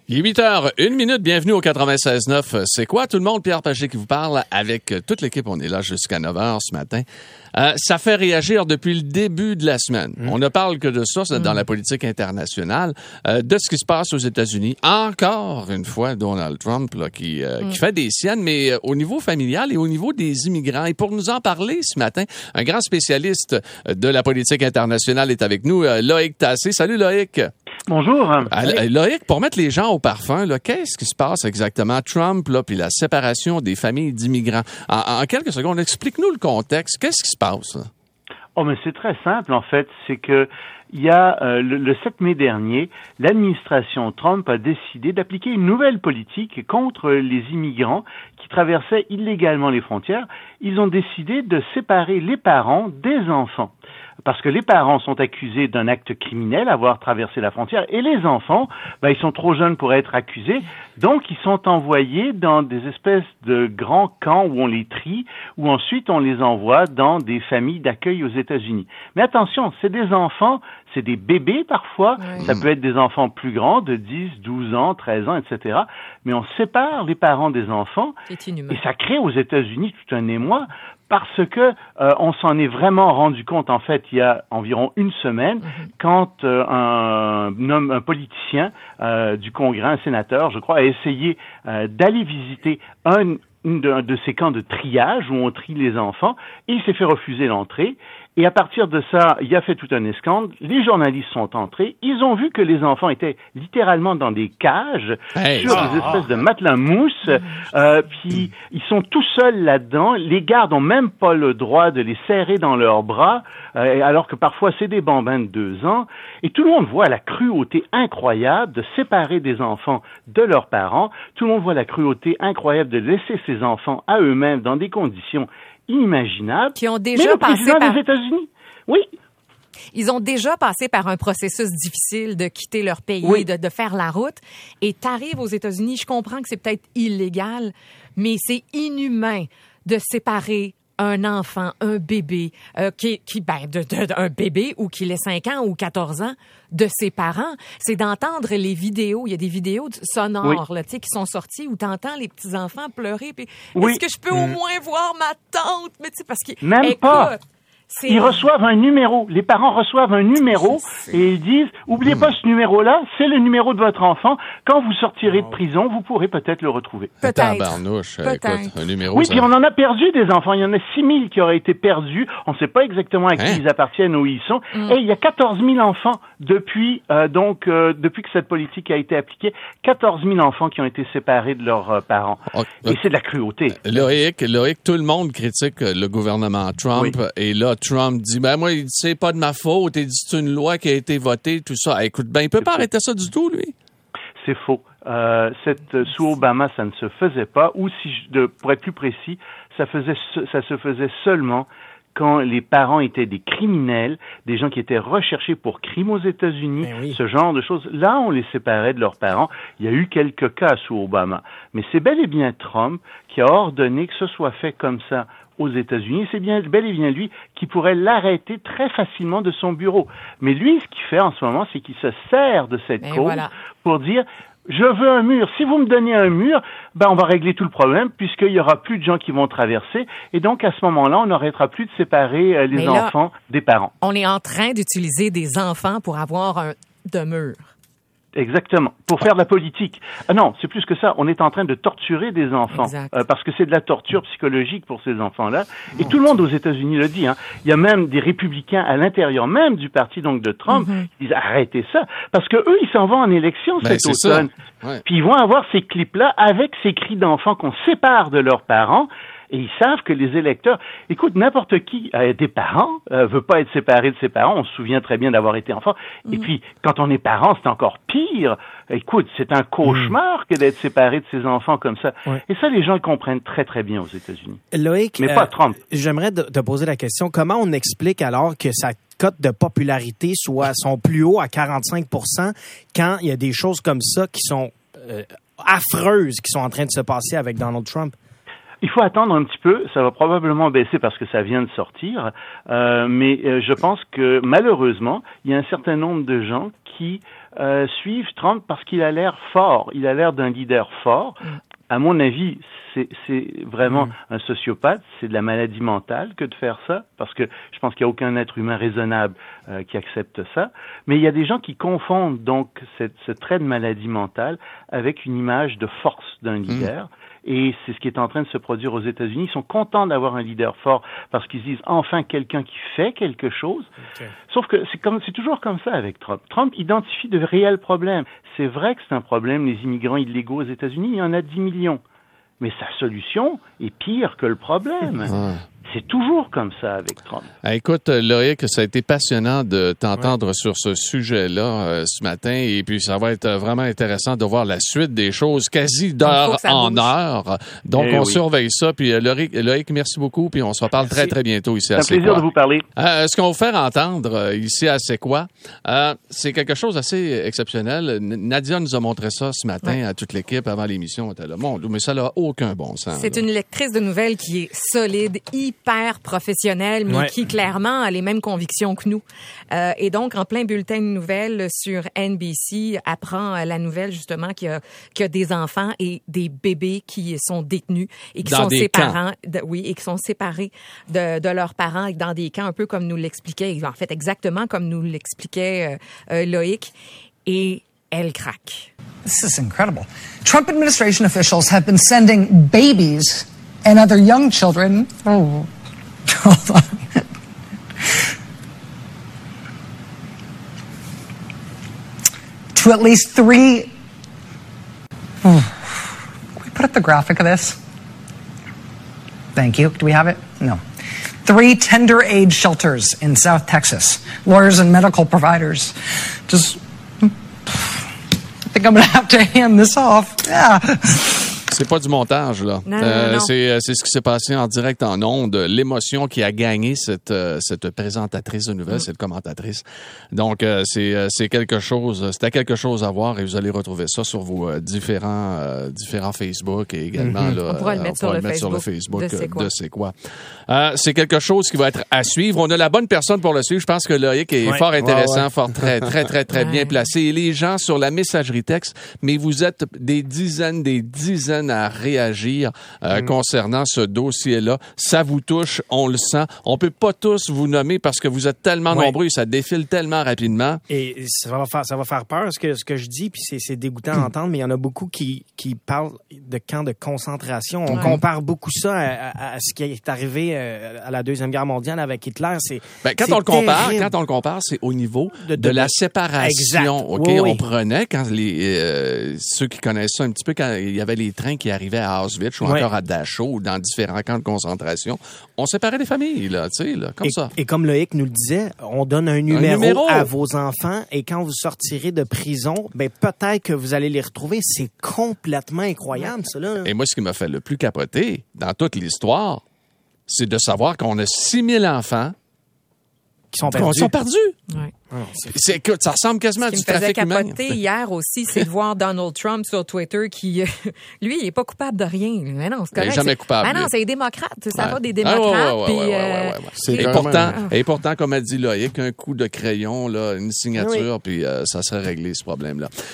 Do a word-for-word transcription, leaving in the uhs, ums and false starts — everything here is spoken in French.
Il est huit heures, une minute, bienvenue au quatre-vingt-seize neuf. C'est quoi tout le monde? Pierre Pagé qui vous parle avec toute l'équipe. On est là jusqu'à neuf heures ce matin. Euh, ça fait réagir depuis le début de la semaine. Mmh. On ne parle que de ça c'est mmh. dans la politique internationale, euh, de ce qui se passe aux États-Unis. Encore une fois, Donald Trump là, qui, euh, mmh. qui fait des siennes, mais euh, au niveau familial et au niveau des immigrants. Et pour nous en parler ce matin, un grand spécialiste de la politique internationale est avec nous, euh, Loïc Tassé. Salut Loïc! Bonjour. Alors, Loïc, pour mettre les gens au parfum, là, qu'est-ce qui se passe exactement? Trump, là, puis la séparation des familles d'immigrants. En, en quelques secondes, explique-nous le contexte. Qu'est-ce qui se passe? Là? Oh, mais c'est très simple, en fait. C'est que il y a euh, le, le sept mai dernier, l'administration Trump a décidé d'appliquer une nouvelle politique contre les immigrants qui traversaient illégalement les frontières. Ils ont décidé de séparer les parents des enfants. Parce que les parents sont accusés d'un acte criminel, avoir traversé la frontière, et les enfants, ben, ils sont trop jeunes pour être accusés, donc ils sont envoyés dans des espèces de grands camps où on les trie, où ensuite on les envoie dans des familles d'accueil aux États-Unis. Mais attention, c'est des enfants, c'est des bébés parfois, oui. Ça peut être des enfants plus grands, de dix, douze ans, treize ans, et cetera. Mais on sépare les parents des enfants, et ça crée aux États-Unis tout un émoi, parce que euh, on s'en est vraiment rendu compte, en fait, il y a environ une semaine, mm-hmm. quand euh, un homme, un politicien euh, du Congrès, un sénateur, je crois, a essayé euh, d'aller visiter un, une de, un de ces camps de triage où on trie les enfants, et il s'est fait refuser l'entrée. Et à partir de ça, il a fait tout un escandre. Les journalistes sont entrés. Ils ont vu que les enfants étaient littéralement dans des cages, hey, sur oh, des espèces oh. de matelas mousse. Euh, puis ils sont tout seuls là-dedans. Les gardes ont même pas le droit de les serrer dans leurs bras, euh, alors que parfois c'est des bambins de deux ans. Et tout le monde voit la cruauté incroyable de séparer des enfants de leurs parents. Tout le monde voit la cruauté incroyable de laisser ces enfants à eux-mêmes dans des conditions inimaginables. Qui ont déjà Mais le passé président par... des États-Unis, oui. Ils ont déjà passé par un processus difficile de quitter leur pays, oui. de, de faire la route. Et t'arrives aux États-Unis, je comprends que c'est peut-être illégal, mais c'est inhumain de séparer un enfant, un bébé, euh, qui, qui ben, de, de, de, un bébé ou qu'il ait cinq ans ou quatorze ans, de ses parents. C'est d'entendre les vidéos. Il y a des vidéos sonores oui. là, tu sais, qui sont sorties où t'entends les petits-enfants pleurer. Puis, oui. Est-ce que je peux mmh. au moins voir ma tante? Mais tu sais, parce que même écoute, pas. C'est... Ils reçoivent un numéro. Les parents reçoivent un numéro et ils disent « Oubliez mmh. pas ce numéro-là, c'est le numéro de votre enfant. Quand vous sortirez oh. de prison, vous pourrez peut-être le retrouver. » Peut-être. Tabarnouche, peut-être. Écoute, un numéro, oui, ça... puis on en a perdu des enfants. Il y en a six mille qui auraient été perdus. On ne sait pas exactement à qui hein? ils appartiennent, où ils sont. Mmh. Et il y a quatorze mille enfants depuis euh, donc euh, depuis que cette politique a été appliquée. quatorze mille enfants qui ont été séparés de leurs euh, parents. Oh, et c'est de la cruauté. Loïc, Loïc, tout le monde critique le gouvernement Trump. Oui. Et là, Trump dit... Ben, moi, il dit, c'est pas de ma faute, il dit, c'est une loi qui a été votée, tout ça. Écoute, ben, il peut c'est pas faux. Arrêter ça du tout, lui. C'est faux. Euh, cette, sous Obama, ça ne se faisait pas, ou si, je, de, pour être plus précis, ça faisait, ça se faisait seulement quand les parents étaient des criminels, des gens qui étaient recherchés pour crimes aux États-Unis, ben oui. ce genre de choses. Là, on les séparait de leurs parents. Il y a eu quelques cas sous Obama. Mais c'est bel et bien Trump qui a ordonné que ce soit fait comme ça aux États-Unis. C'est bien bel et bien lui qui pourrait l'arrêter très facilement de son bureau. Mais lui, ce qu'il fait en ce moment, c'est qu'il se sert de cette et cause voilà. pour dire je veux un mur. Si vous me donnez un mur, ben on va régler tout le problème puisqu'il y aura plus de gens qui vont traverser et donc à ce moment-là, on n'arrêtera plus de séparer euh, les là, enfants des parents. On est en train d'utiliser des enfants pour avoir un de mur. Exactement, pour faire de la politique. Ah non, c'est plus que ça, on est en train de torturer des enfants, euh, parce que c'est de la torture psychologique pour ces enfants-là, et tout le monde aux États-Unis le dit, hein. Il y a même des républicains à l'intérieur même du parti donc de Trump, mm-hmm. qui disent arrêtez ça, parce que eux, ils s'en vont en élection ben, cet automne, ouais. Puis ils vont avoir ces clips-là avec ces cris d'enfants qu'on sépare de leurs parents, et ils savent que les électeurs... Écoute, n'importe qui a des parents, euh, veut pas être séparé de ses parents. On se souvient très bien d'avoir été enfant. Mmh. Et puis, quand on est parent, c'est encore pire. Écoute, c'est un cauchemar mmh. que d'être séparé de ses enfants comme ça. Ouais. Et ça, les gens le comprennent très, très bien aux États-Unis. Loïc, mais pas euh, Trump. J'aimerais te poser la question. Comment on explique alors que sa cote de popularité soit son plus haut à quarante-cinq pour cent quand il y a des choses comme ça qui sont euh, affreuses qui sont en train de se passer avec Donald Trump? Il faut attendre un petit peu, ça va probablement baisser parce que ça vient de sortir, euh, mais euh, je pense que malheureusement, il y a un certain nombre de gens qui euh, suivent Trump parce qu'il a l'air fort, il a l'air d'un leader fort. Mm. À mon avis, c'est, c'est vraiment mm. un sociopathe, c'est de la maladie mentale que de faire ça, parce que je pense qu'il n'y a aucun être humain raisonnable euh, qui accepte ça. Mais il y a des gens qui confondent donc cette, ce trait de maladie mentale avec une image de force d'un leader. Mm. Et c'est ce qui est en train de se produire aux États-Unis. Ils sont contents d'avoir un leader fort parce qu'ils disent enfin quelqu'un qui fait quelque chose. Okay. Sauf que c'est comme, c'est toujours comme ça avec Trump. Trump identifie de réels problèmes. C'est vrai que c'est un problème, les immigrants illégaux aux États-Unis, il y en a dix millions. Mais sa solution est pire que le problème. Ouais. C'est toujours comme ça avec Trump. Ah, écoute, Loïc, ça a été passionnant de t'entendre ouais. sur ce sujet-là euh, ce matin. Et puis, ça va être vraiment intéressant de voir la suite des choses quasi d'heure en bouge. heure. Donc, eh on oui. surveille ça. Puis, Loïc, Loïc, merci beaucoup. Puis, on se reparle merci. très, très bientôt ici à C'est un plaisir de vous parler. Euh, ce qu'on va faire entendre euh, ici à C'est quoi? Euh, c'est quelque chose d'assez exceptionnel. Nadia nous a montré ça ce matin ouais. à toute l'équipe avant l'émission. On était là, mon Dieu, mais ça n'a aucun bon sens. C'est là. une lectrice de nouvelles qui est solide, hyper professionnelle, mais ouais. qui clairement a les mêmes convictions que nous. Euh, et donc, en plein bulletin de nouvelles sur N B C, apprend la nouvelle justement qu'il y a, qu'il y a des enfants et des bébés qui sont détenus et qui dans sont des séparés, de, oui, et qui sont séparés de, de leurs parents et dans des camps, un peu comme nous l'expliquait, en fait exactement comme nous l'expliquait euh, euh, Loïc. Et elle craque. This is incredible. Trump administration officials have been sending babies and other young children. Oh, hold on. To at least three. Oh. Can we put up the graphic of this? Thank you. Do we have it? No. Three tender age shelters in South Texas. Lawyers and medical providers. Just. I think I'm going to have to hand this off. Yeah. C'est pas du montage, là. Non, euh, non, non. C'est, c'est ce qui s'est passé en direct en ondes. L'émotion qui a gagné cette, cette présentatrice de nouvelles, mm. cette commentatrice. Donc, euh, c'est, c'est quelque chose, c'était quelque chose à voir et vous allez retrouver ça sur vos différents, euh, différents Facebook et également, mm-hmm. là. On pourra le mettre, on sur, le mettre sur le Facebook Facebook de C'est quoi. De C'est quoi. Euh, c'est quelque chose qui va être à suivre. On a la bonne personne pour le suivre. Je pense que Loïc est ouais. fort intéressant, ouais, ouais. fort très, très, très, très ouais. bien placé. Et les gens sur la messagerie texte, mais vous êtes des dizaines, des dizaines à réagir euh, mm. concernant ce dossier-là. Ça vous touche, on le sent. On peut pas tous vous nommer parce que vous êtes tellement ouais. nombreux et ça défile tellement rapidement. Et ça va faire, ça va faire peur ce que, ce que je dis, puis c'est, c'est dégoûtant mm. à entendre, mais il y en a beaucoup qui, qui parlent de camps de concentration. On ouais. compare beaucoup ça à, à, à ce qui est arrivé à la Deuxième Guerre mondiale avec Hitler. C'est, ben, quand, c'est on le compare, quand on le compare, c'est au niveau de, de, de la séparation. Exact. Okay? Oui, oui. On prenait, quand les euh, ceux qui connaissent ça un petit peu, quand il y avait les trains qui arrivaient à Auschwitz ou ouais. encore à Dachau ou dans différents camps de concentration, on séparait les familles, là, tu sais, là, comme et, ça. Et comme Loïc nous le disait, on donne un numéro, un numéro à vos enfants et quand vous sortirez de prison, ben peut-être que vous allez les retrouver. C'est complètement incroyable, ça, là. Et moi, ce qui m'a fait le plus capoter dans toute l'histoire, c'est de savoir qu'on a six mille enfants qui sont perdus. Qui sont perdus. Ouais. Oh, c'est c'est, ça ressemble quasiment à du trafic humain. Ce qui me faisait capoter hier aussi, c'est de voir Donald Trump sur Twitter qui, lui, il est pas coupable de rien. Mais non, c'est correct. Il est jamais coupable. Ah non, c'est les démocrates. Ça ouais. va des démocrates. Ah, ouais, ouais, puis, ouais, ouais, euh, ouais, ouais, ouais. Et, pourtant, et pourtant, comme a dit Loïc, un coup de crayon, là, une signature, oui. puis euh, ça serait réglé ce problème-là.